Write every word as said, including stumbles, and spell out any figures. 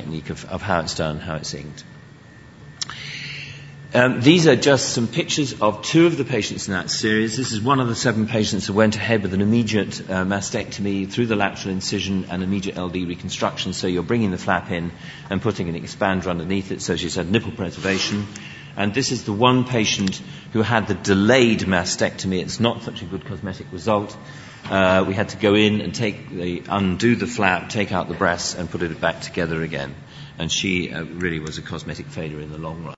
technique of, of how it's done, how it's inked. Um, these are just some pictures of two of the patients in that series. This is one of the seven patients who went ahead with an immediate uh, mastectomy through the lateral incision and immediate L D reconstruction. So you're bringing the flap in and putting an expander underneath it. So she's had nipple preservation. And this is the one patient who had the delayed mastectomy. It's not such a good cosmetic result. Uh, we had to go in and take the, undo the flap, take out the breasts, and put it back together again. And she uh, really was a cosmetic failure in the long run.